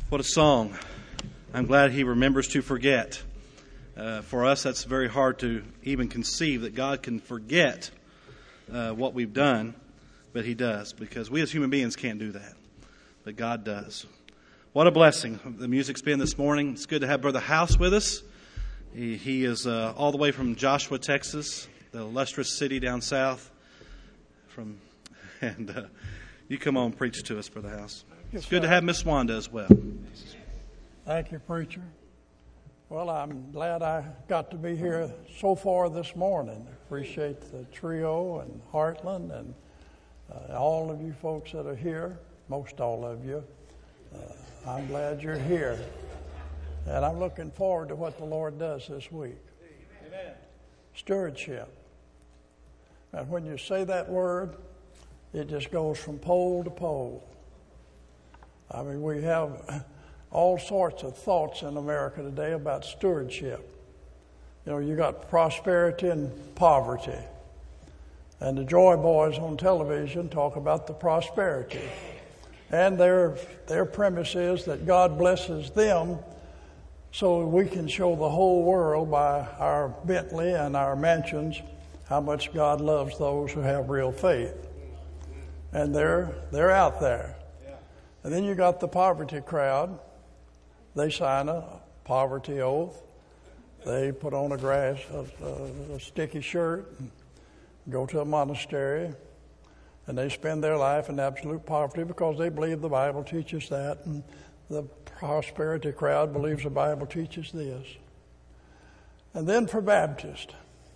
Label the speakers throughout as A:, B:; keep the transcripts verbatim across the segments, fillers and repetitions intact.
A: What a song. I'm glad he remembers to forget. Uh, for us, that's very hard to even conceive that God can forget uh, what we've done, but he does, because we as human beings can't do that, but God does. What a blessing the music's been this morning. It's good to have Brother House with us. He, he is uh, all the way from Joshua, Texas, the illustrious city down south. From and uh, you come on and preach to us, Brother House. It's good to have Miss Wanda as well.
B: Thank you, preacher. Well, I'm glad I got to be here so far this morning. Appreciate the trio and Heartland and uh, all of you folks that are here, most all of you. Uh, I'm glad you're here. And I'm looking forward to what the Lord does this week. Amen. Stewardship. And when you say that word, it just goes from pole to pole. I mean, we have all sorts of thoughts in America today about stewardship. You know, you got prosperity and poverty. And the Joy Boys on television talk about the prosperity. And their their premise is that God blesses them so we can show the whole world by our Bentley and our mansions how much God loves those who have real faith. And they're they're out there. And then you got the poverty crowd. They sign a poverty oath. They put on a grass, a, a, a sticky shirt, and go to a monastery, and they spend their life in absolute poverty because they believe the Bible teaches that, and the prosperity crowd believes the Bible teaches this. And then for Baptist,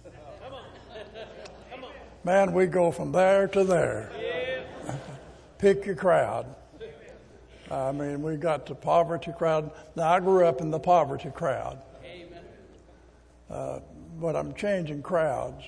B: man, we go from there to there. Pick your crowd. I mean, we got the poverty crowd. Now, I grew up in the poverty crowd. Uh, but I'm changing crowds.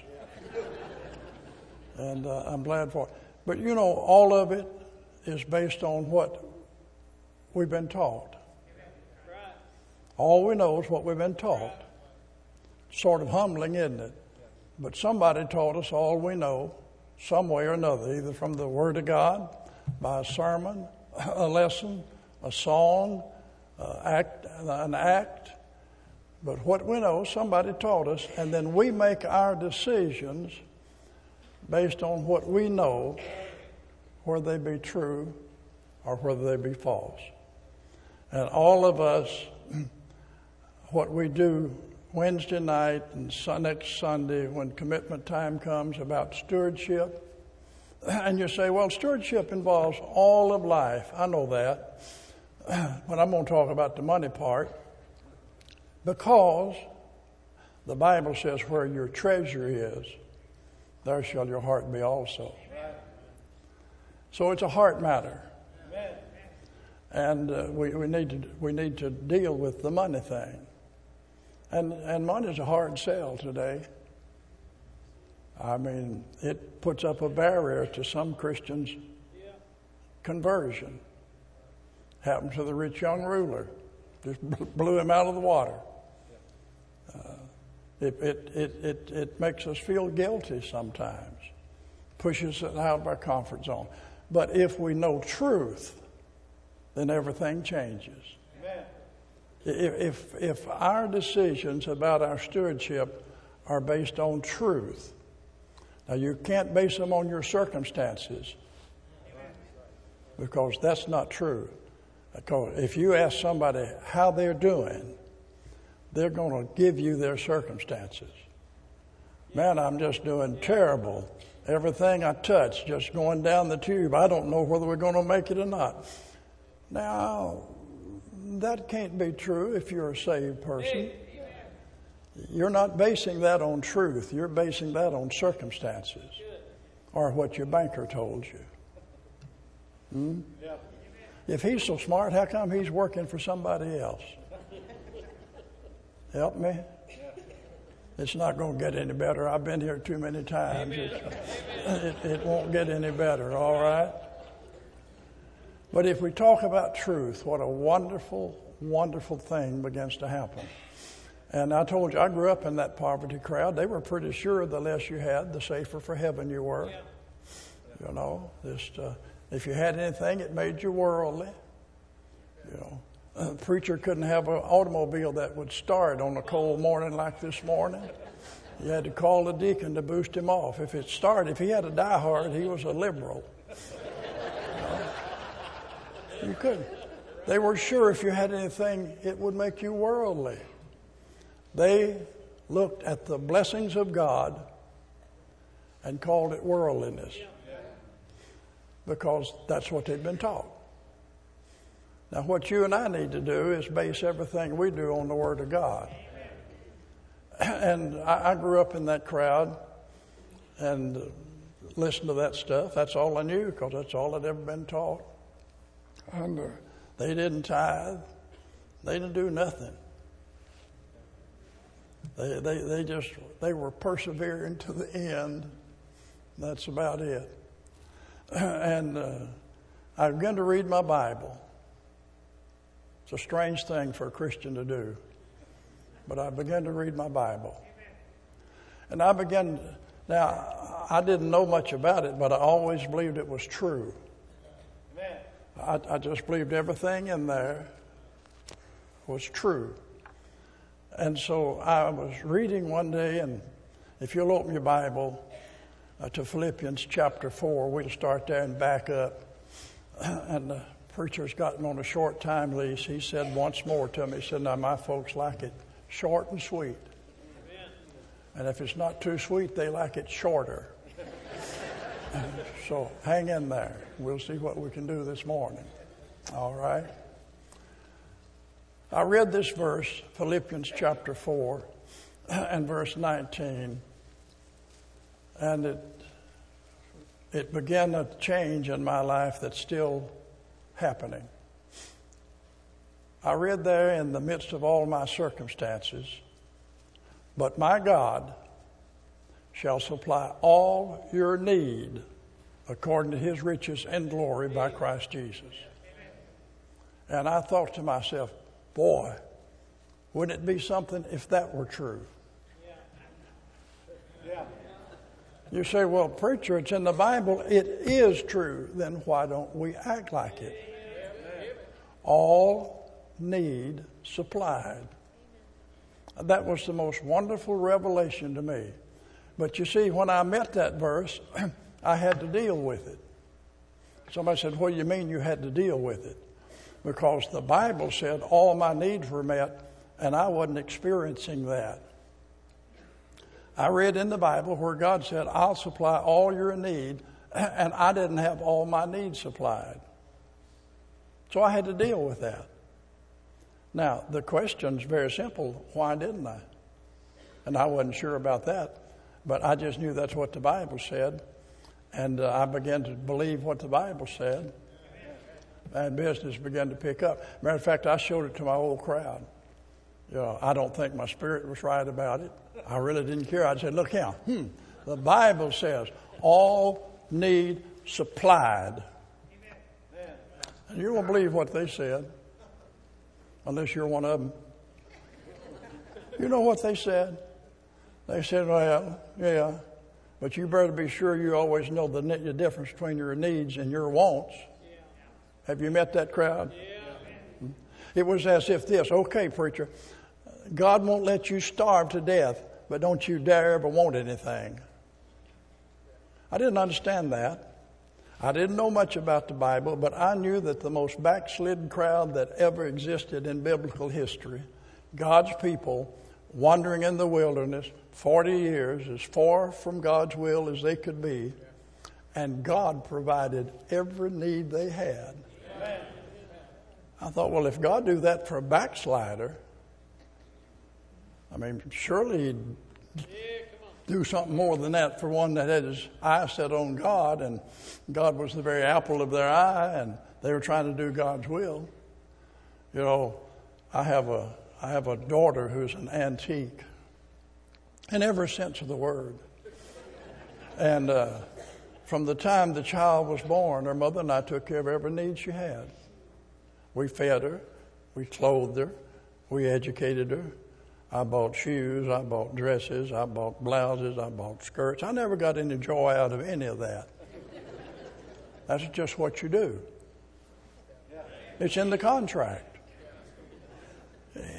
B: And uh, I'm glad for it. But, you know, all of it is based on what we've been taught. All we know is what we've been taught. Sort of humbling, isn't it? But somebody taught us all we know, some way or another, either from the Word of God, by a sermon, a lesson, a song, uh, act, an act. But what we know, somebody taught us, and then we make our decisions based on what we know, whether they be true or whether they be false. And all of us, what we do Wednesday night and next Sunday when commitment time comes about stewardship, and you say, well, stewardship involves all of life. I know that. But I'm going to talk about the money part. Because the Bible says where your treasure is, there shall your heart be also. So it's a heart matter. And uh, we, we need to we need to deal with the money thing. And and money's a hard sell today. I mean, it puts up a barrier to some Christians' conversion. Happened to the rich young ruler. Just blew him out of the water. Uh, it, it, it, it, it makes us feel guilty sometimes. Pushes us out of our comfort zone. But if we know truth, then everything changes. Amen. If, if, if our decisions about our stewardship are based on truth, now, you can't base them on your circumstances because that's not true. Because if you ask somebody how they're doing, they're going to give you their circumstances. Man, I'm just doing terrible. Everything I touch just going down the tube. I don't know whether we're going to make it or not. Now, that can't be true if you're a saved person. You're not basing that on truth. You're basing that on circumstances or what your banker told you. Hmm? Yeah. If he's so smart, how come he's working for somebody else? Help me? It's not going to get any better. I've been here too many times. It, it won't get any better, all right? But if we talk about truth, what a wonderful, wonderful thing begins to happen. And I told you, I grew up in that poverty crowd. They were pretty sure the less you had, the safer for heaven you were. Yeah. You know, just uh, if you had anything, it made you worldly. You know, A preacher couldn't have an automobile that would start on a cold morning like this morning. You had to call the deacon to boost him off. If it started, if he had a diehard, he was a liberal. You couldn't. They were sure if you had anything, it would make you worldly. They looked at the blessings of God and called it worldliness because that's what they'd been taught. Now, what you and I need to do is base everything we do on the Word of God. And I, I grew up in that crowd and uh, listened to that stuff. That's all I knew because that's all I'd ever been taught. And uh, they didn't tithe. They didn't do nothing. They, they, they just, they were persevering to the end. That's about it. And uh, I began to read my Bible. It's a strange thing for a Christian to do. But I began to read my Bible. And I began, now, I didn't know much about it, but I always believed it was true. I, I just believed everything in there was true. And so I was reading one day, and if you'll open your Bible uh, to Philippians chapter four, we'll start there and back up. And the preacher's gotten on a short time lease. He said once more to me, he said, now my folks like it short and sweet. Amen. And if it's not too sweet, they like it shorter. So hang in there. We'll see what we can do this morning. All right. I read this verse, Philippians chapter four and verse nineteen, and it it began a change in my life that's still happening. I read there, in the midst of all my circumstances, but my God shall supply all your need according to his riches and glory by Christ Jesus. And I thought to myself, boy, wouldn't it be something if that were true? Yeah. You say, well, preacher, it's in the Bible. It is true. Then why don't we act like it? All need supplied. That was the most wonderful revelation to me. But you see, when I met that verse, I had to deal with it. Somebody said, what do you mean you had to deal with it? Because the Bible said all my needs were met, and I wasn't experiencing that. I read in the Bible where God said, I'll supply all your need, and I didn't have all my needs supplied. So I had to deal with that. Now, the question's very simple. Why didn't I? And I wasn't sure about that, but I just knew that's what the Bible said, and uh, I began to believe what the Bible said, and business began to pick up. Matter of fact, I showed it to my old crowd. You know, I don't think my spirit was right about it. I really didn't care. I said, look here, hmm, the Bible says all need supplied. And you won't believe what they said, unless you're one of them. You know what they said? They said, well, yeah, but you better be sure you always know the, the difference between your needs and your wants. Yeah. Have you met that crowd? Yeah. It was as if this, okay, preacher, God won't let you starve to death, but don't you dare ever want anything. I didn't understand that. I didn't know much about the Bible, but I knew that the most backslidden crowd that ever existed in biblical history, God's people wandering in the wilderness forty years, as far from God's will as they could be, and God provided every need they had. I thought, well, if God do that for a backslider, I mean, surely he'd do something more than that for one that had his eye set on God, and God was the very apple of their eye, and they were trying to do God's will. You know, I have a I have a daughter who's an antique in every sense of the word. And uh, from the time the child was born, her mother and I took care of every need she had. We fed her, we clothed her, we educated her. I bought shoes, I bought dresses, I bought blouses, I bought skirts. I never got any joy out of any of that. That's just what you do. It's in the contract.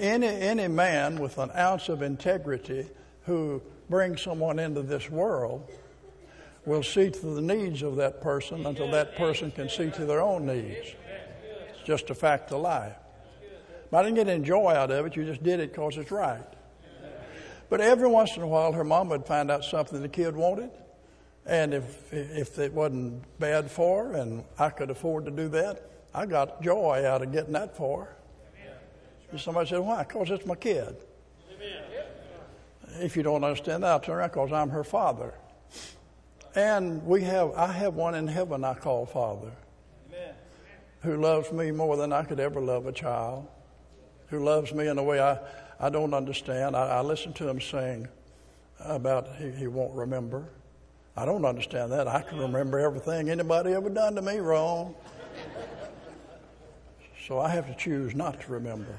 B: any, any man with an ounce of integrity who brings someone into this world will see to the needs of that person until that person can see to their own needs. It's just a fact of life. But I didn't get any joy out of it. You just did it because it's right. But every once in a while, her mom would find out something the kid wanted. And if if it wasn't bad for her and I could afford to do that, I got joy out of getting that for her. And somebody said, why? Because it's my kid. If you don't understand that, I'll turn around because I'm her father. And we have, I have one in heaven I call Father, who loves me more than I could ever love a child, who loves me in a way I, I don't understand. I, I listen to him sing about he, he won't remember. I don't understand that. I can remember everything anybody ever done to me wrong. So I have to choose not to remember.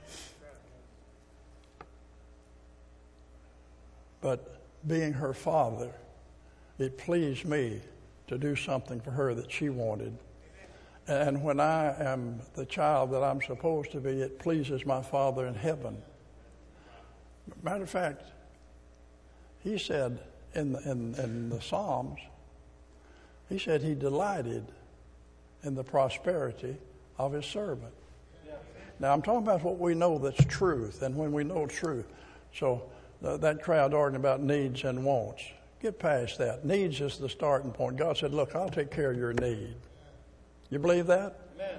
B: But being her father, it pleased me to do something for her that she wanted. And when I am the child that I'm supposed to be, it pleases my Father in heaven. Matter of fact, he said in the, in, in the Psalms, he said he delighted in the prosperity of his servant. Now, I'm talking about what we know that's truth, and when we know truth. So uh, that crowd arguing about needs and wants, get past that. Needs is the starting point. God said, look, I'll take care of your need. You believe that? Amen.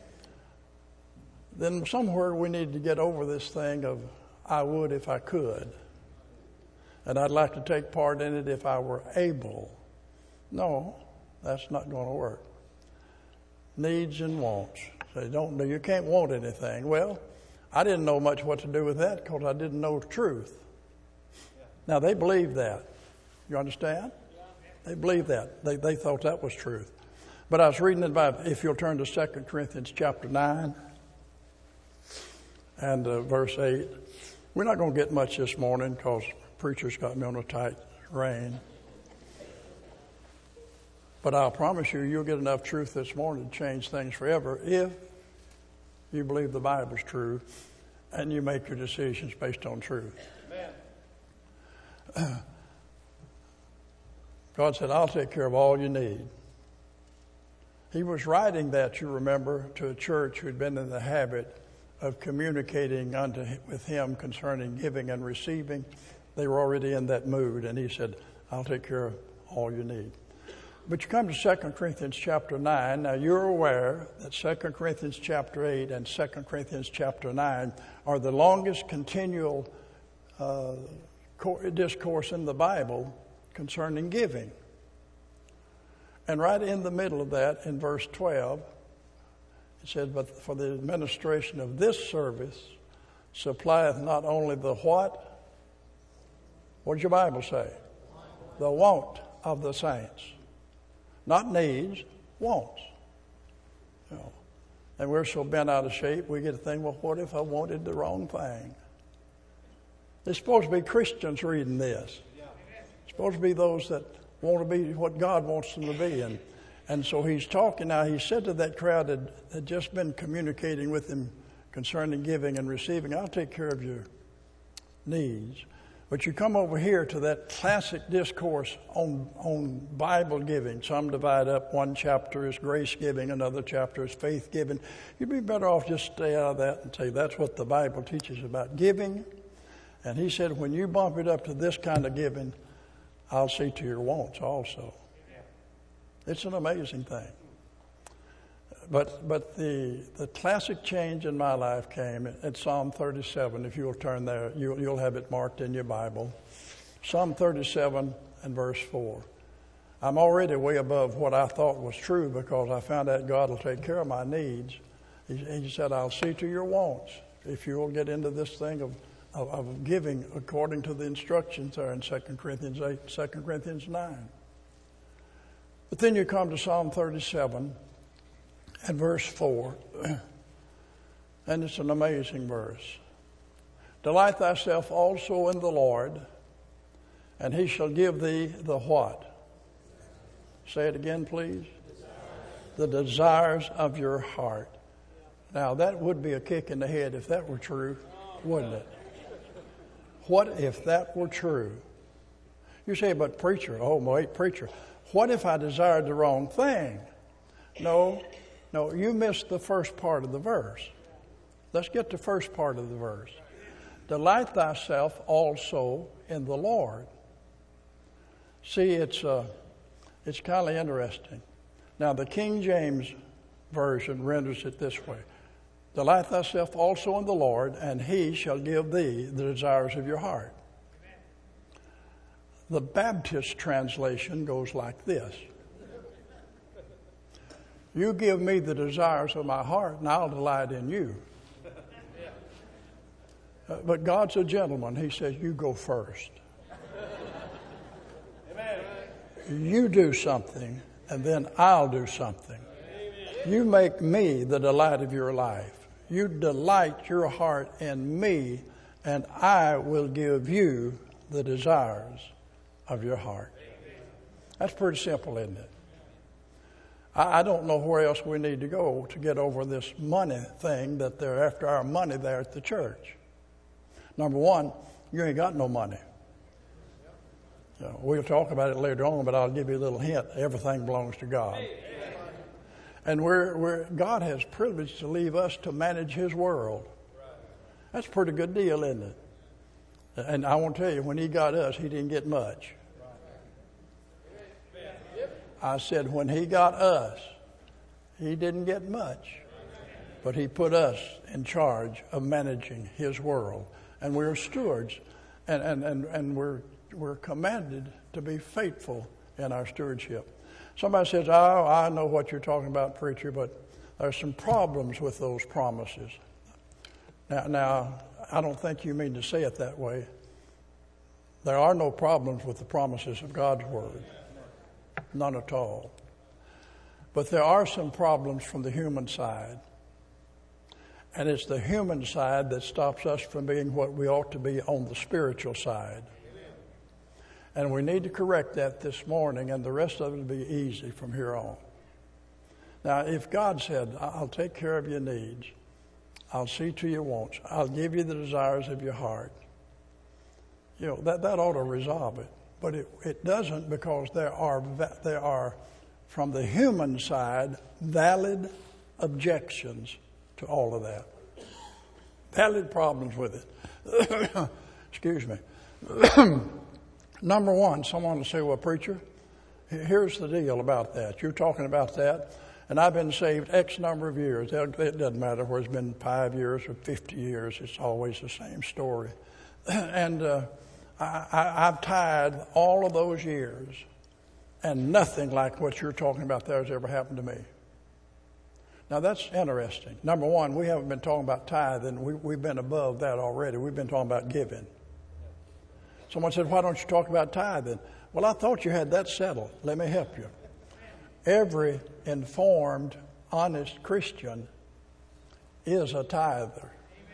B: Then somewhere we need to get over this thing of, I would if I could. And I'd like to take part in it if I were able. No, that's not going to work. Needs and wants. So don't, you can't want anything. Well, I didn't know much what to do with that because I didn't know the truth. Now, they believed that. You understand? They believed that. They, they thought that was truth. But I was reading it by, if you'll turn to Second Corinthians chapter nine and uh, verse eight. We're not going to get much this morning because preacher's got me on a tight rein. But I'll promise you, you'll get enough truth this morning to change things forever if you believe the Bible's true and you make your decisions based on truth. Amen. God said, I'll take care of all you need. He was writing that, you remember, to a church who'd been in the habit of communicating unto with him concerning giving and receiving. They were already in that mood, and he said, I'll take care of all you need. But you come to Second Corinthians chapter nine. Now, you're aware that Second Corinthians chapter eight and Second Corinthians chapter nine are the longest continual uh, discourse in the Bible concerning giving. And right in the middle of that, in verse twelve, it says, but for the administration of this service supplieth not only the what? What does your Bible say? The want of the saints. Not needs, wants. You know, and we're so bent out of shape, we get to think, well, what if I wanted the wrong thing? It's supposed to be Christians reading this. It's supposed to be those that want to be what God wants them to be. And and so he's talking now. He said to that crowd that had just been communicating with him concerning giving and receiving, I'll take care of your needs. But you come over here to that classic discourse on, on Bible giving. Some divide up. One chapter is grace giving. Another chapter is faith giving. You'd be better off just stay out of that and say that's what the Bible teaches about giving. And he said, when you bump it up to this kind of giving, I'll see to your wants also. It's an amazing thing. But but the the classic change in my life came at Psalm thirty-seven. If you'll turn there, you'll, you'll have it marked in your Bible. Psalm thirty-seven and verse four. I'm already way above what I thought was true because I found out God will take care of my needs. He, he said, I'll see to your wants if you'll get into this thing of Of, of giving according to the instructions there in Second Corinthians eight, Second Corinthians nine. But then you come to Psalm thirty-seven and verse four, and it's an amazing verse. Delight thyself also in the Lord, and he shall give thee the what? Say it again, please. Desires. The desires of your heart. Now, that would be a kick in the head if that were true. wouldn't it? What if that were true? You say, but preacher, oh, wait, preacher, what if I desired the wrong thing? No, no, you missed the first part of the verse. Let's get the first part of the verse. Delight thyself also in the Lord. See, it's uh, it's kind of interesting. Now, the King James Version renders it this way. Delight thyself also in the Lord, and he shall give thee the desires of your heart. The Baptist translation goes like this. You give me the desires of my heart, and I'll delight in you. Uh, but God's a gentleman. He says, you go first. You do something, and then I'll do something. You make me the delight of your life. You delight your heart in me, and I will give you the desires of your heart. That's pretty simple, isn't it? I, I don't know where else we need to go to get over this money thing that they're after our money there at the church. Number one, you ain't got no money. You know, we'll talk about it later on, but I'll give you a little hint. Everything belongs to God. And we're, we're, God has privileged to leave us to manage His world. That's a pretty good deal, isn't it? And I want to tell you, when He got us, He didn't get much. I said, when He got us, He didn't get much. But He put us in charge of managing His world. And we're stewards, and, and, and, and we're, we're commanded to be faithful in our stewardship. Somebody says, oh, I know what you're talking about, preacher, but there's some problems with those promises. Now, now, I don't think you mean to say it that way. There are no problems with the promises of God's Word. None at all. But there are some problems from the human side. And it's the human side that stops us from being what we ought to be on the spiritual side. And we need to correct that this morning, and the rest of it will be easy from here on. Now, if God said, I'll take care of your needs, I'll see to your wants, I'll give you the desires of your heart, you know, that, that ought to resolve it. But it, it doesn't, because there are, there are, from the human side, valid objections to all of that. Valid problems with it. Excuse me. Number one, someone will say, well, preacher, here's the deal about that. You're talking about that, and I've been saved X number of years. It doesn't matter whether it's been five years or fifty years. It's always the same story. And uh, I, I, I've tithed all of those years, and nothing like what you're talking about there has ever happened to me. Now, that's interesting. Number one, we haven't been talking about tithing. We, we've been above that already. We've been talking about giving. Someone said, why don't you talk about tithing? Well, I thought you had that settled. Let me help you. Every informed, honest Christian is a tither.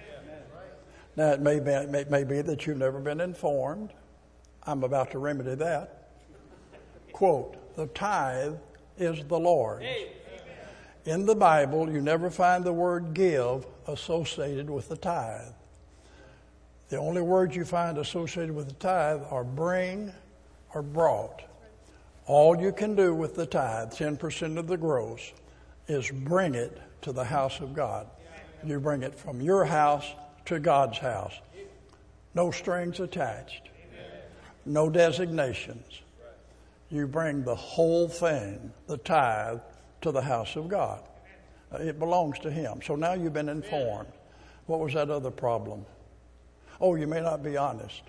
B: Now, it may be, it may, may be that you've never been informed. I'm about to remedy that. Quote, the tithe is the Lord's. In the Bible, you never find the word give associated with the tithe. The only words you find associated with the tithe are bring or brought. All you can do with the tithe, ten percent of the gross, is bring it to the house of God. You bring it from your house to God's house. No strings attached. No designations. You bring the whole thing, the tithe, to the house of God. It belongs to Him. So now you've been informed. What was that other problem? Oh, you may not be honest.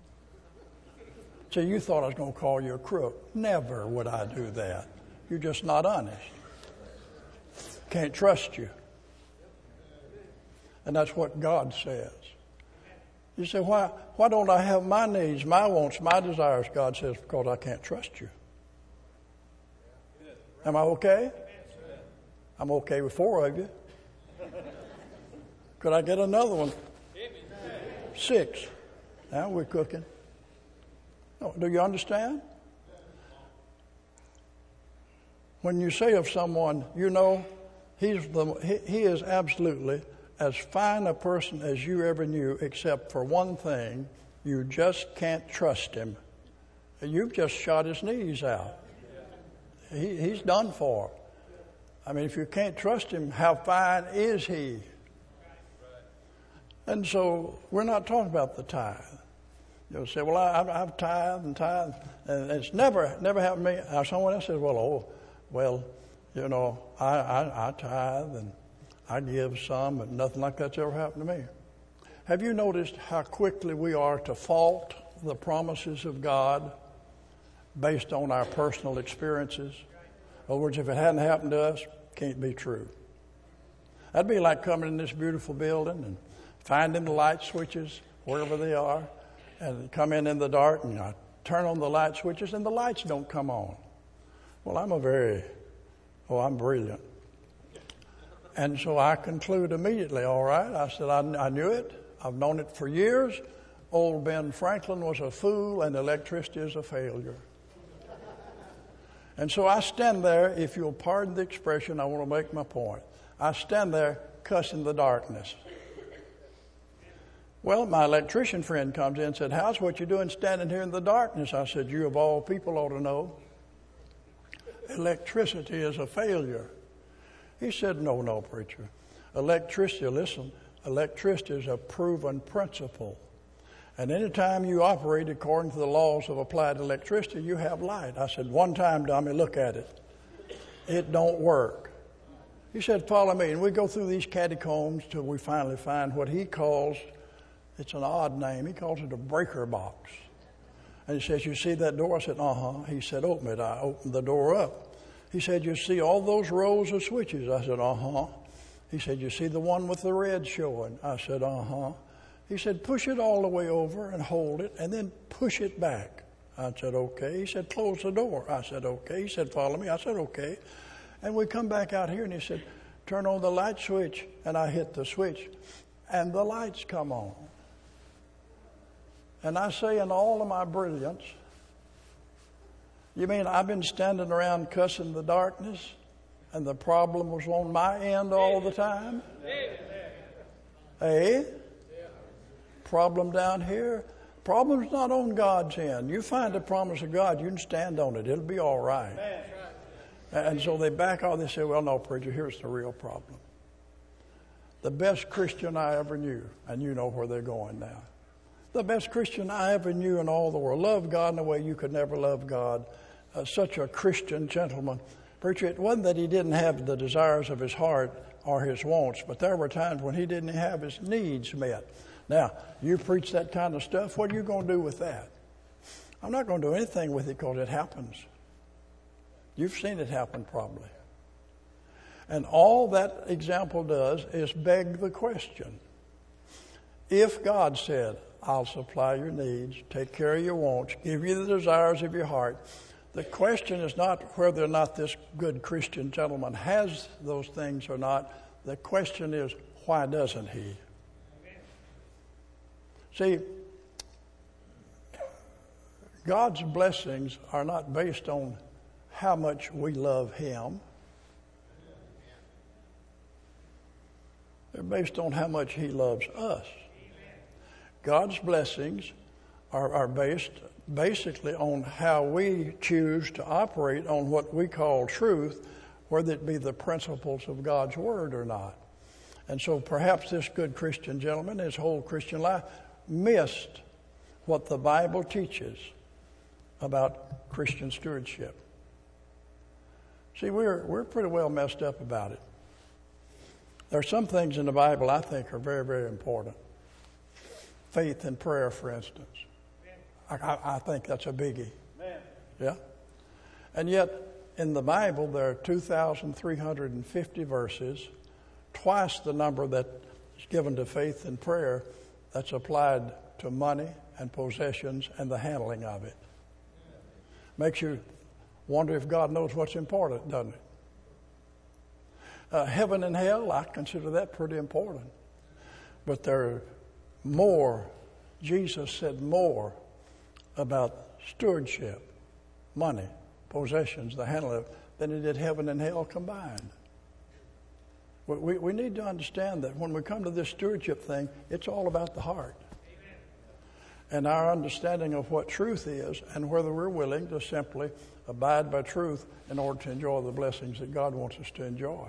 B: So you thought I was going to call you a crook. Never would I do that. You're just not honest. Can't trust you. And that's what God says. You say, why, why don't I have my needs, my wants, my desires? God says, because I can't trust you. Am I okay? I'm okay with four of you. Could I get another one? Six. Now we're cooking. Oh, do you understand? When you say of someone, you know, he's the, he, he is absolutely as fine a person as you ever knew, except for one thing: you just can't trust him. You've just shot his knees out. He, he's done for. I mean, if you can't trust him, how fine is he? And so we're not talking about the tithe. You'll say, well, I, I've tithed and tithed, and it's never, never happened to me. Or someone else says, well, oh, well, you know, I, I, I tithe and I give some, but nothing like that's ever happened to me. Have you noticed how quickly we are to fault the promises of God based on our personal experiences? In other words, if it hadn't happened to us, it can't be true. That'd be like coming in this beautiful building and finding the light switches wherever they are, and come in in the dark and you know, turn on the light switches and the lights don't come on. Well, I'm a very, oh, I'm brilliant. And so I conclude immediately, all right, I said, I, I knew it. I've known it for years. Old Ben Franklin was a fool and electricity is a failure. And so I stand there, if you'll pardon the expression, I want to make my point. I stand there cussing the darkness. Well, my electrician friend comes in and said, how's what you're doing standing here in the darkness? I said, you of all people ought to know. Electricity is a failure. He said, no, no, preacher. Electricity, listen, electricity is a proven principle. And anytime you operate according to the laws of applied electricity, you have light. I said, one time, dummy, look at it. It don't work. He said, follow me. And we go through these catacombs till we finally find what he calls, it's an odd name, he calls it a breaker box. And he says, you see that door? I said, uh-huh. He said, open it. I opened the door up. He said, you see all those rows of switches? I said, uh-huh. He said, you see the one with the red showing? I said, uh-huh. He said, push it all the way over and hold it and then push it back. I said, okay. He said, close the door. I said, okay. He said, follow me. I said, okay. And we come back out here and he said, turn on the light switch. And I hit the switch and the lights come on. And I say in all of my brilliance, you mean I've been standing around cussing the darkness and the problem was on my end all the time? Eh? Problem down here? Problem's not on God's end. You find the promise of God, you can stand on it. It'll be all right. And so they back off. They say, well, no, preacher, here's the real problem. The best Christian I ever knew, and you know where they're going now. The best Christian I ever knew in all the world. Loved God in a way you could never love God. Uh, such a Christian gentleman. Preacher, it wasn't that he didn't have the desires of his heart or his wants, but there were times when he didn't have his needs met. Now, you preach that kind of stuff, what are you going to do with that? I'm not going to do anything with it because it happens. You've seen it happen probably. And all that example does is beg the question. If God said, I'll supply your needs, take care of your wants, give you the desires of your heart, the question is not whether or not this good Christian gentleman has those things or not. The question is, why doesn't he? See, God's blessings are not based on how much we love him. They're based on how much he loves us. God's blessings are, are based basically on how we choose to operate on what we call truth, whether it be the principles of God's Word or not. And so perhaps this good Christian gentleman, his whole Christian life, missed what the Bible teaches about Christian stewardship. See, we're we're pretty well messed up about it. There are some things in the Bible I think are very, very important. Faith and prayer, for instance. I, I, I think that's a biggie. Yeah? And yet, in the Bible, there are two thousand three hundred fifty verses, twice the number that is given to faith and prayer that's applied to money and possessions and the handling of it. Makes you wonder if God knows what's important, doesn't it? Uh, heaven and hell, I consider that pretty important. But there are more, Jesus said more about stewardship, money, possessions, the handling of it, than he did heaven and hell combined. We, we need to understand that when we come to this stewardship thing, it's all about the heart. Amen. And our understanding of what truth is and whether we're willing to simply abide by truth in order to enjoy the blessings that God wants us to enjoy.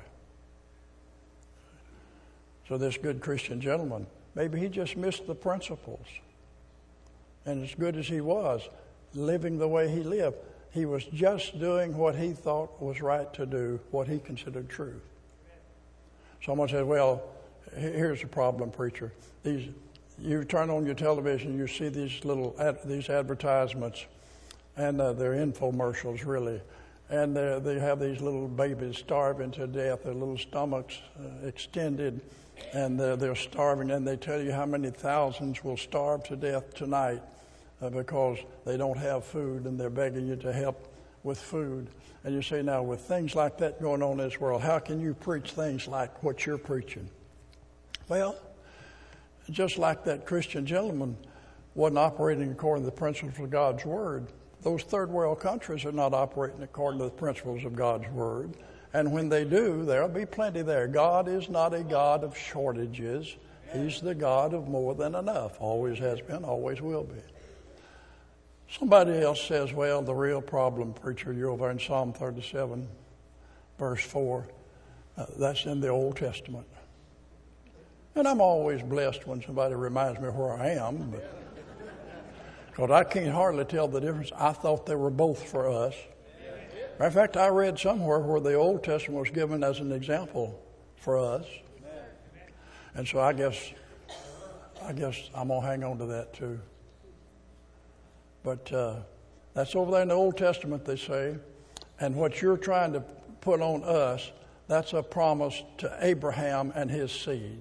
B: So this good Christian gentleman, maybe he just missed the principles. And as good as he was, living the way he lived, he was just doing what he thought was right to do, what he considered truth. Someone said, well, here's the problem, preacher. These, you turn on your television, you see these little ad, these advertisements, and uh, they're infomercials, really. And they have these little babies starving to death, their little stomachs uh, extended, and they're, they're starving, and they tell you how many thousands will starve to death tonight uh, because they don't have food, and they're begging you to help with food. And you say, now, with things like that going on in this world, how can you preach things like what you're preaching? Well, just like that Christian gentleman wasn't operating according to the principles of God's Word, those third world countries are not operating according to the principles of God's Word. And when they do, there'll be plenty there. God is not a God of shortages. He's the God of more than enough. Always has been, always will be. Somebody else says, well, the real problem, preacher, you're over in Psalm thirty-seven, verse four. Uh, that's in the Old Testament. And I'm always blessed when somebody reminds me where I am, because I can't hardly tell the difference. I thought they were both for us. Matter of fact, I read somewhere where the Old Testament was given as an example for us. And so I guess, I guess I'm going to hang on to that too. But uh, that's over there in the Old Testament, they say. And what you're trying to put on us, that's a promise to Abraham and his seed.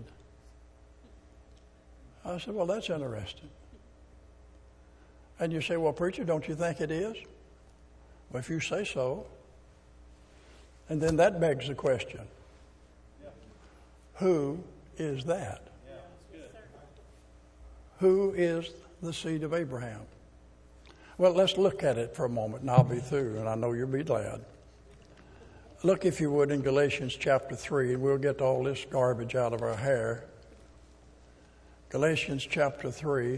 B: I said, well, that's interesting. And you say, well, preacher, don't you think it is? Well, if you say so. And then that begs the question, yeah. Who is that? Yeah, who is the seed of Abraham? Well, let's look at it for a moment, and I'll be through, and I know you'll be glad. Look, if you would, in Galatians chapter three, and we'll get all this garbage out of our hair. Galatians chapter three.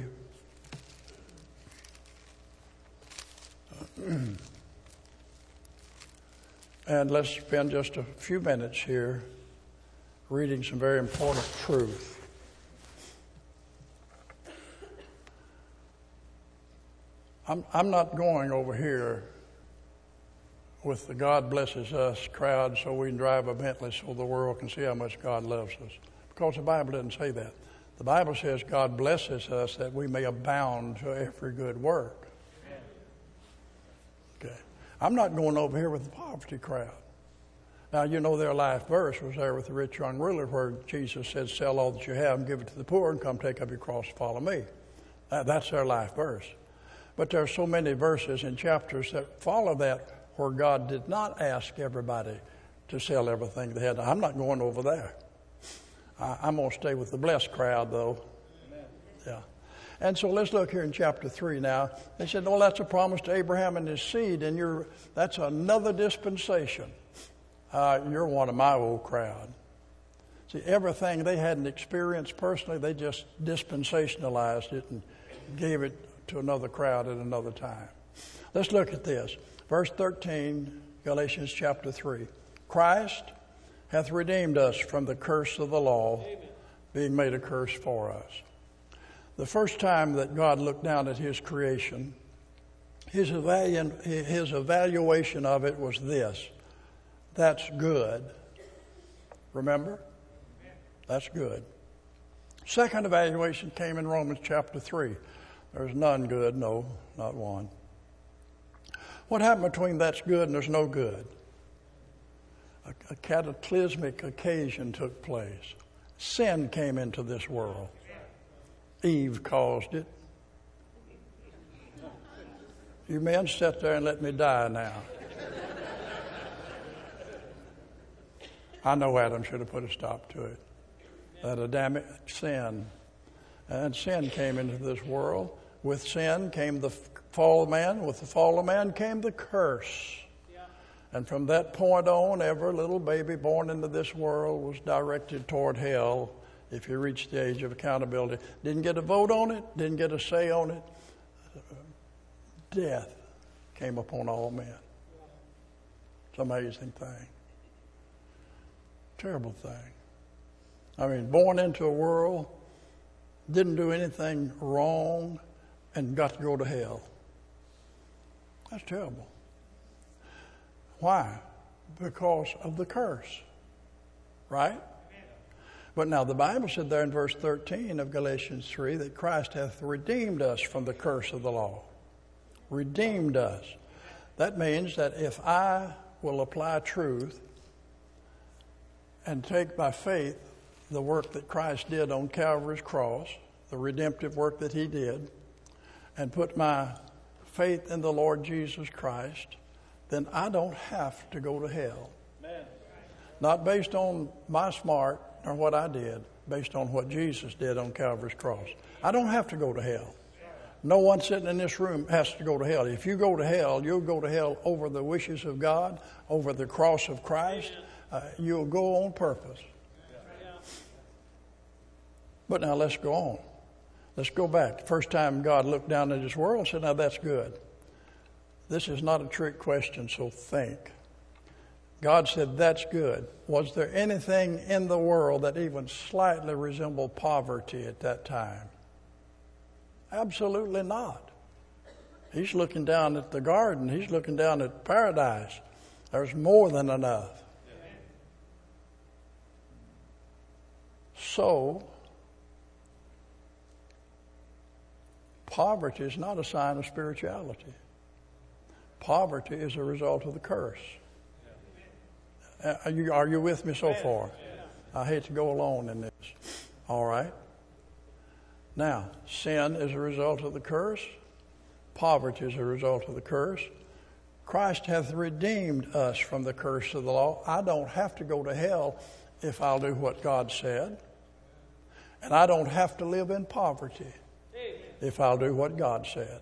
B: And let's spend just a few minutes here reading some very important truth. I'm, I'm not going over here with the God blesses us crowd so we can drive a Bentley so the world can see how much God loves us. Because the Bible doesn't say that. The Bible says God blesses us that we may abound to every good work. Okay. I'm not going over here with the poverty crowd. Now, you know their life verse was there with the rich young ruler where Jesus said, sell all that you have and give it to the poor and come take up your cross and follow me. Uh, that's their life verse. But there are so many verses and chapters that follow that where God did not ask everybody to sell everything they had. I'm not going over there. I, I'm going to stay with the blessed crowd, though. Amen. Yeah. And so let's look here in chapter three now. They said, well, that's a promise to Abraham and his seed, and you're that's another dispensation. Uh, you're one of my old crowd. See, everything they hadn't experienced personally, they just dispensationalized it and gave it to another crowd at another time. Let's look at this. Verse thirteen, Galatians chapter three. Christ hath redeemed us from the curse of the law, Amen. Being made a curse for us. The first time that God looked down at his creation, his, evalu- his evaluation of it was this. That's good. Remember? That's good. Second evaluation came in Romans chapter three. There's none good, no, not one. What happened between that's good and there's no good? A, a cataclysmic occasion took place. Sin came into this world. Eve caused it. You men sit there and let me die now. I know Adam should have put a stop to it. That Adamic sin. And sin came into this world. With sin came the fall of man. With the fall of man came the curse. Yeah. And from that point on, every little baby born into this world was directed toward hell if you reached the age of accountability. Didn't get a vote on it, didn't get a say on it. Death came upon all men. It's an amazing thing. Terrible thing. I mean, born into a world, didn't do anything wrong, and got to go to hell. That's terrible. Why? Because of the curse. Right? But now the Bible said there in verse thirteen of Galatians three that Christ hath redeemed us from the curse of the law. Redeemed us. That means that if I will apply truth and take by faith the work that Christ did on Calvary's cross, the redemptive work that he did, and put my faith in the Lord Jesus Christ, then I don't have to go to hell. Amen. Not based on my smart or what I did, based on what Jesus did on Calvary's cross. I don't have to go to hell. No one sitting in this room has to go to hell. If you go to hell, you'll go to hell over the wishes of God, over the cross of Christ. Uh, you'll go on purpose. But now let's go on. Let's go back. First time God looked down at his world and said, now that's good. This is not a trick question, so think. God said, that's good. Was there anything in the world that even slightly resembled poverty at that time? Absolutely not. He's looking down at the garden. He's looking down at paradise. There's more than enough. So, poverty is not a sign of spirituality. Poverty is a result of the curse. Are you, are you with me so far? I hate to go alone in this. All right. Now, sin is a result of the curse. Poverty is a result of the curse. Christ hath redeemed us from the curse of the law. I don't have to go to hell if I'll do what God said. And I don't have to live in poverty if I'll do what God said.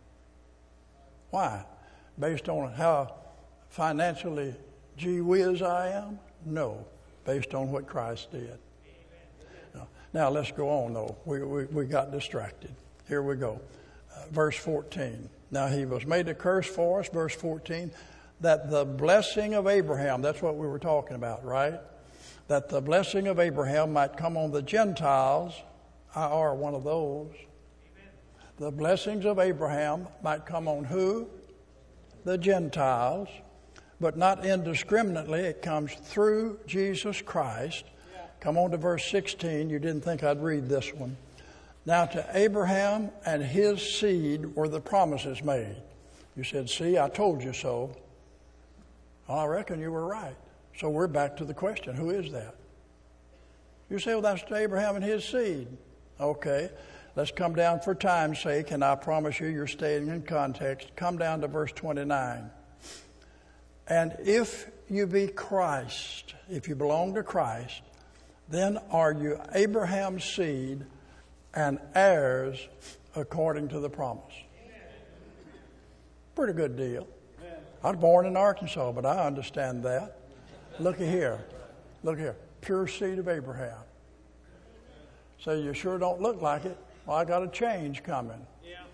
B: Why? Based on how financially gee whiz I am? No. Based on what Christ did. Now, now let's go on though. We, we, we got distracted. Here we go. Uh, verse fourteen. Now he was made a curse for us, verse fourteen, that the blessing of Abraham, that's what we were talking about, right? That the blessing of Abraham might come on the Gentiles. I are one of those. The blessings of Abraham might come on who? The Gentiles. But not indiscriminately. It comes through Jesus Christ. Come on to verse sixteen. You didn't think I'd read this one. Now to Abraham and his seed were the promises made. You said, see, I told you so. Well, I reckon you were right. So we're back to the question, who is that? You say, well, that's to Abraham and his seed. Okay. Let's come down for time's sake, and I promise you you're staying in context. Come down to verse twenty-nine. And if you be Christ, if you belong to Christ, then are you Abraham's seed and heirs according to the promise. Pretty good deal. I was born in Arkansas, but I understand that. Looky here. Look here. Pure seed of Abraham. So you sure don't look like it. Well, I got a change coming.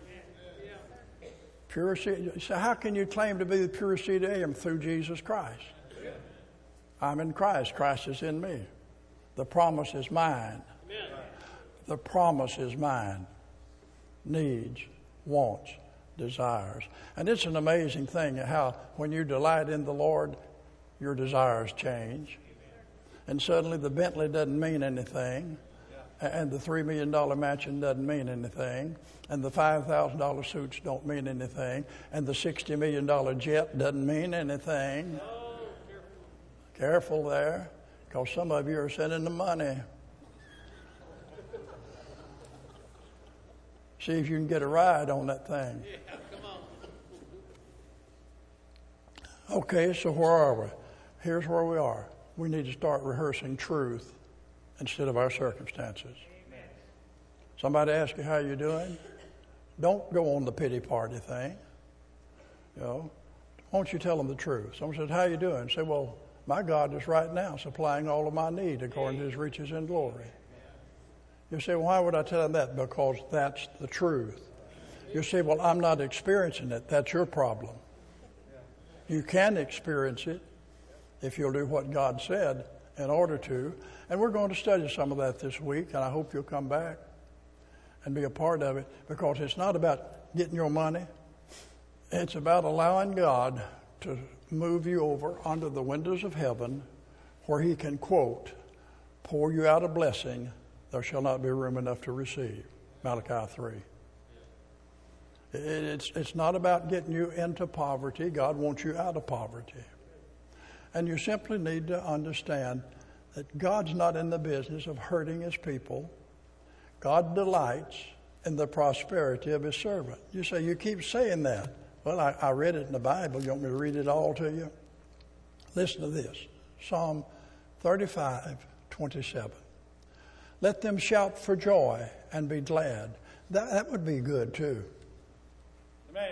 B: Pure seed. So how can you claim to be the pure seed of Abraham? Through Jesus Christ. I'm in Christ. Christ is in me. The promise is mine. The promise is mine. Needs, wants, desires. And it's an amazing thing how when you delight in the Lord, your desires change. And suddenly the Bentley doesn't mean anything. And the three million dollars mansion doesn't mean anything. And the five thousand dollars suits don't mean anything. And the sixty million dollars jet doesn't mean anything. Oh, careful. careful there, because some of you are sending the money. See if you can get a ride on that thing.
C: Yeah, come on.
B: Okay, so where are we? Here's where we are. We need to start rehearsing truth instead of our circumstances. Amen. Somebody asks you how you're doing, don't go on the pity party thing. You know, Why don't you tell them the truth? Someone says, how you doing? Say, well, my God is right now supplying all of my need according to his riches and glory. You say, well, why would I tell them that? Because that's the truth. You say, well, I'm not experiencing it. That's your problem. You can experience it if you'll do what God said in order to. And we're going to study some of that this week, and I hope you'll come back and be a part of it, because it's not about getting your money. It's about allowing God to move you over under the windows of heaven where he can, quote, pour you out a blessing there shall not be room enough to receive. Malachi three. It's, it's not about getting you into poverty. God wants you out of poverty. And you simply need to understand that God's not in the business of hurting his people. God delights in the prosperity of his servant. You say, you keep saying that. Well, I, I read it in the Bible. You want me to read it all to you? Listen to this. Psalm thirty-five, twenty-seven. Let them shout for joy and be glad. That, that would be good too. Amen.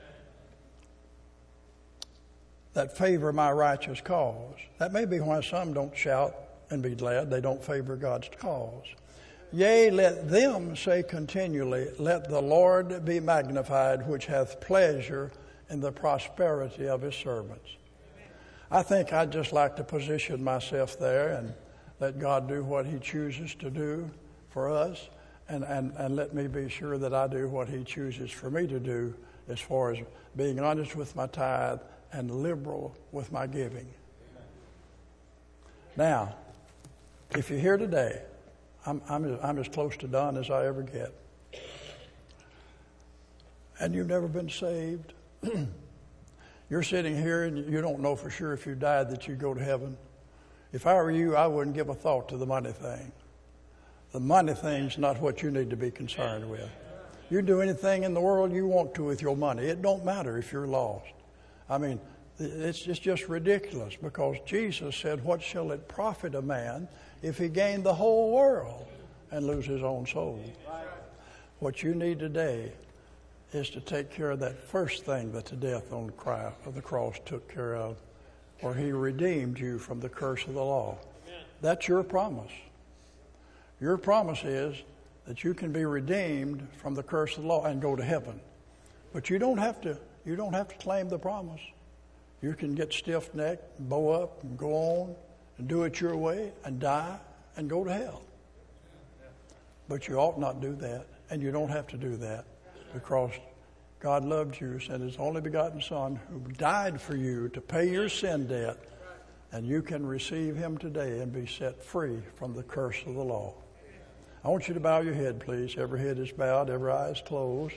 B: That favor my righteous cause. That may be why some don't shout and be glad. They don't favor God's cause. Yea, let them say continually, let the Lord be magnified, which hath pleasure in the prosperity of his servants. I think I'd just like to position myself there and let God do what he chooses to do for us, and, and, and let me be sure that I do what he chooses for me to do as far as being honest with my tithe and liberal with my giving. Now, if you're here today, I'm, I'm, I'm as close to done as I ever get, and you've never been saved, you're sitting here and you don't know for sure if you died that you'd go to heaven. If I were you, I wouldn't give a thought to the money thing. The money thing's not what you need to be concerned with. You do anything in the world you want to with your money. It don't matter if you're lost. I mean, it's, it's just ridiculous, because Jesus said, what shall it profit a man if he gained the whole world and lose his own soul? What you need today is to take care of that first thing that the death on the cross took care of, where he redeemed you from the curse of the law. That's your promise. Your promise is that you can be redeemed from the curse of the law and go to heaven. But you don't have to, you don't have to claim the promise. You can get stiff-necked, bow up, and go on and do it your way and die and go to hell. But you ought not do that, and you don't have to do that, because God loved you, sent his only begotten Son, who died for you to pay your sin debt, and you can receive him today and be set free from the curse of the law. I want you to bow your head, please. Every head is bowed, every eye is closed.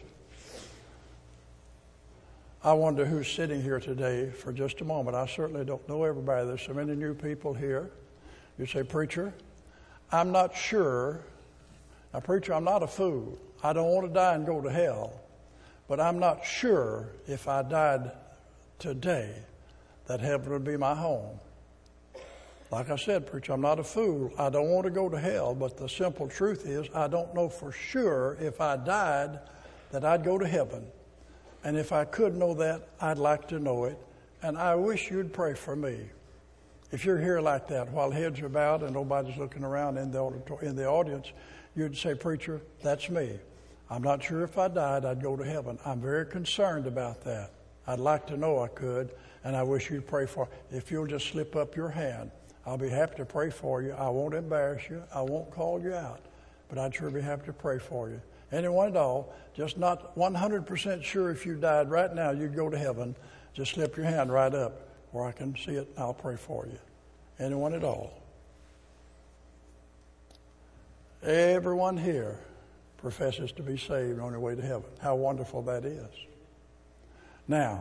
B: I wonder who's sitting here today for just a moment. I certainly don't know everybody. There's so many new people here. You say, preacher, I'm not sure. Now, preacher, I'm not a fool. I don't want to die and go to hell. But I'm not sure if I died today that heaven would be my home. Like I said, preacher, I'm not a fool. I don't want to go to hell, but the simple truth is I don't know for sure if I died that I'd go to heaven. And if I could know that, I'd like to know it. And I wish you'd pray for me. If you're here like that, while heads are bowed and nobody's looking around in the, auditor- in the audience, you'd say, preacher, that's me. I'm not sure if I died, I'd go to heaven. I'm very concerned about that. I'd like to know I could, and I wish you'd pray for me. If you'll just slip up your hand, I'll be happy to pray for you. I won't embarrass you. I won't call you out, but I'd sure be happy to pray for you. Anyone at all, just not one hundred percent sure if you died right now you'd go to heaven, just slip your hand right up where I can see it, and I'll pray for you. Anyone at all? Everyone here professes to be saved on their way to heaven. How wonderful that is. Now,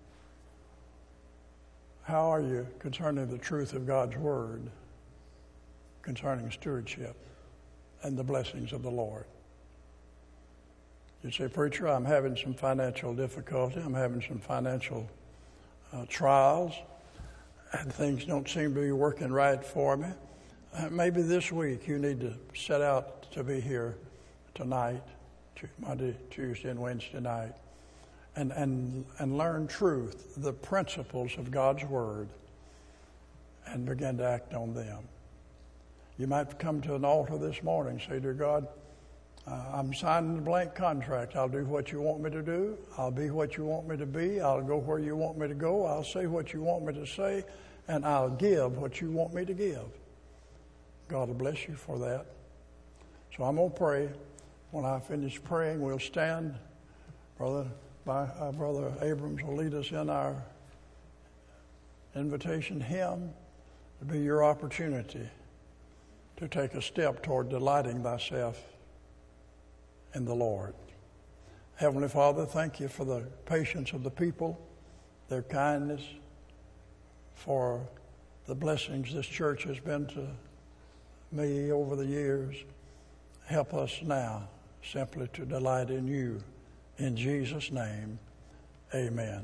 B: how are you concerning the truth of God's Word, concerning stewardship and the blessings of the Lord? You say, preacher, I'm having some financial difficulty. I'm having some financial uh, trials, and things don't seem to be working right for me. Uh, maybe this week you need to set out to be here tonight, Monday, Tuesday, and Wednesday night. and, and, and learn truth, the principles of God's Word, and begin to act on them. You might come to an altar this morning and say, dear God, uh, I'm signing a blank contract. I'll do what you want me to do. I'll be what you want me to be. I'll go where you want me to go. I'll say what you want me to say. And I'll give what you want me to give. God will bless you for that. So I'm going to pray. When I finish praying, we'll stand. Brother, by, uh, Brother Abrams will lead us in our invitation hymn. It'll be your opportunity to take a step toward delighting thyself in the Lord. Heavenly Father, thank you for the patience of the people, their kindness, for the blessings this church has been to me over the years. Help us now simply to delight in you. In Jesus' name, amen.